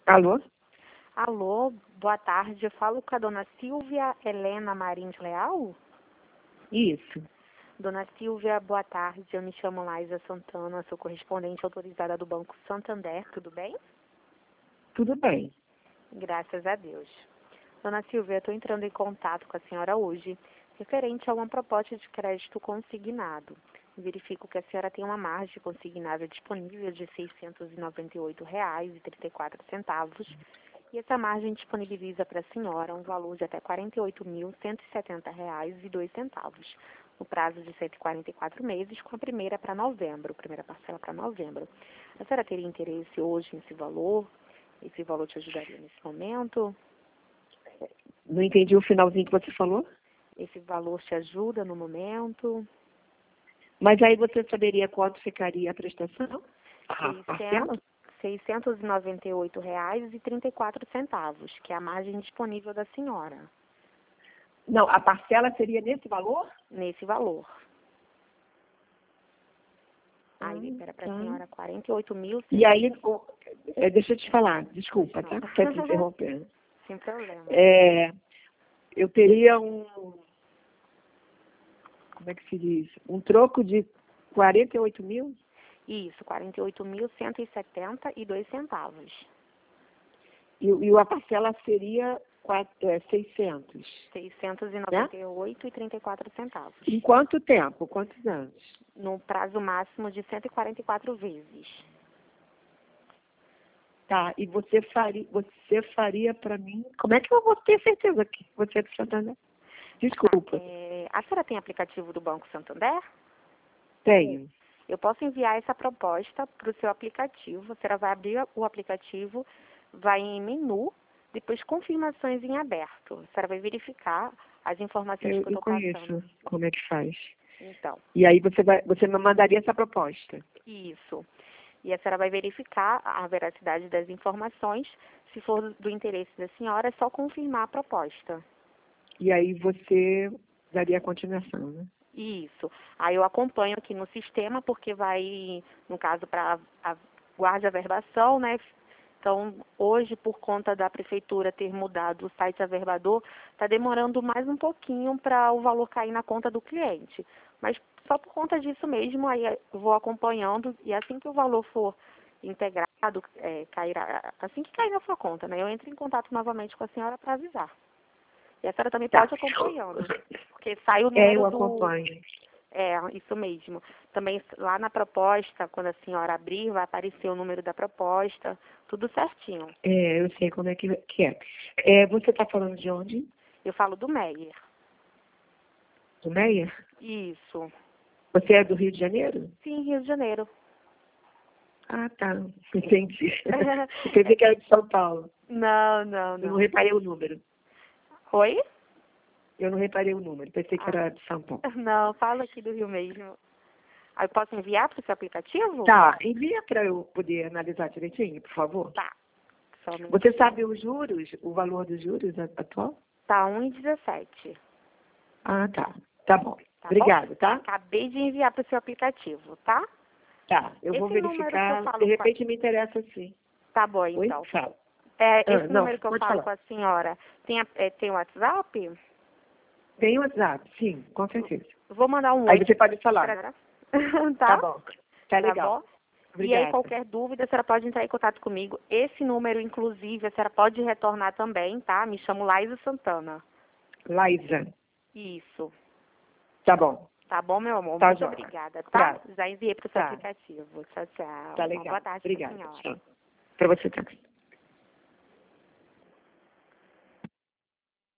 Alô? Alô, boa tarde. Eu falo com a dona Silvia Helena Marins Leal? Isso. Dona Silvia, boa tarde. Eu me chamo Laísa Santana, sou correspondente autorizada do Banco Santander, tudo bem? Tudo bem. Graças a Deus. Dona Silvia, eu estou entrando em contato com a senhora hoje, referente a uma proposta de crédito consignado. Verifico que a senhora tem uma margem consignável disponível de R$ 698,34. E essa margem disponibiliza para a senhora um valor de até R$ 48.170,02, no prazo de 144 meses, com a primeira parcela para novembro. A senhora teria interesse hoje nesse valor? Esse valor te ajudaria nesse momento? Não entendi o finalzinho que você falou. Esse valor te ajuda no momento? Mas aí você saberia quanto ficaria a prestação? A parcela? R$ 698,34, que é a margem disponível da senhora. Não, a parcela seria nesse valor? Nesse valor. Aí, para a senhora, 48.000. E aí, deixa eu te falar, desculpa, tá? Quer te interromper. Sem problema. Eu teria como é que se diz? Um troco de 48 mil? Isso, R$ 48.170,02. E a parcela seria 600. R$ 698,34. Em quanto tempo? Quantos anos? No prazo máximo de 144 vezes. Tá, e você faria para mim... Como é que eu vou ter certeza que você é do Santander? Desculpa. A senhora tem aplicativo do Banco Santander? Tenho. Eu posso enviar essa proposta para o seu aplicativo. A senhora vai abrir o aplicativo, vai em menu, depois confirmações em aberto. A senhora vai verificar as informações que eu estou passando. Eu conheço como é que faz. Então. E aí você me mandaria essa proposta? Isso. E a senhora vai verificar a veracidade das informações. Se for do interesse da senhora, é só confirmar a proposta. E aí você daria a continuação, né? Isso. Aí eu acompanho aqui no sistema, porque vai, no caso, para a guarda e averbação, né? Então, hoje, por conta da prefeitura ter mudado o site averbador, está demorando mais um pouquinho para o valor cair na conta do cliente. Mas só por conta disso mesmo, aí eu vou acompanhando e assim que o valor for integrado, assim que cair na sua conta, né? Eu entro em contato novamente com a senhora para avisar. E a senhora também pode acompanhando, porque sai o número eu acompanho. Isso mesmo. Também lá na proposta, quando a senhora abrir, vai aparecer o número da proposta, tudo certinho. Eu sei como é que é. Você está falando de onde? Eu falo do Meyer. Do Meyer? Isso. Você é do Rio de Janeiro? Sim, Rio de Janeiro. Ah, tá. Entendi. Eu pensei que era de São Paulo. Não. Eu não reparei o número. Oi? Eu não reparei o número. Pensei que era de São Paulo. Não, falo aqui do Rio mesmo. Aí eu posso enviar para o seu aplicativo? Tá, envia para eu poder analisar direitinho, por favor. Tá. Somente. Você sabe os juros, o valor dos juros atual? Tá 1,17. Ah, tá. Tá bom. Tá Obrigada, bom? tá? Acabei de enviar para o seu aplicativo, tá? Tá, eu vou Esse número que eu verificar. falo De repente me interessa sim. Tá bom, Oi? então. Fala. Esse Não, número que eu pode falo falar. com a senhora, tem WhatsApp? Tem WhatsApp? Sim, com certeza. Vou mandar um Aí oi. você pode falar. Tá Bom. Tá legal. Bom? Obrigada. E aí, qualquer dúvida, a senhora pode entrar em contato comigo. Esse número, inclusive, a senhora pode retornar também, tá? Me chamo Laísa Santana. Laísa. Isso. Tá bom. Tá bom, meu amor? Tá, Muito joia. obrigada, tá? Tá. Já enviei para o seu Tá. aplicativo. Tchau, tchau. Tá Uma legal. boa tarde pra Obrigada. senhora. Tchau. Para você também.